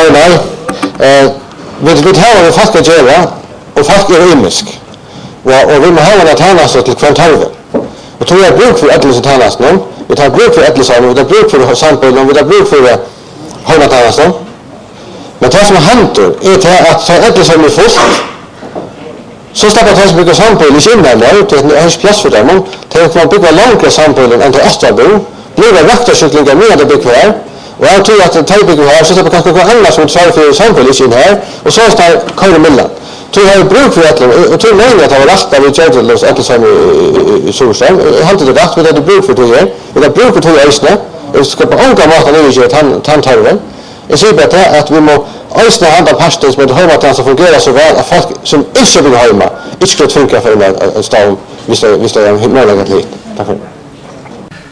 Einar, vi tar vad folk ska göra och folk är imisk. Och vi må ha en tjänst till kvantarve. Och tror jag bruk för ädels tjänst någon. Vi tar bruk för ädels vi tar bruk för samtal, vi tar bruk för hålla tjänst. Men det som händer är att ta ädels är först. Så stappar det som bygger samtal i kinnalar till en plats för dem. Tänk man bygger långa samtal än till Österbo. Blir det vakterkycklingar med det bygger här. Och jag tror att det bygger här så det kanske går annars som svarar för samtal i kinn här. Och så står Karin Millan. Tror jag bruk för ädels och tror jag att det var rätt av Jordlos ädels i Solsjön. Jag har inte det rätt med det bruk för det här. Det bruk för det här. Jag ska på andra måter nu ge tandtarven. Jag säger bara att vi må ösna andra pastor som det hemma som fungerar så väl att folk som inte vill hemma inte ska funka för en stav visst är möjligt lite. Tack för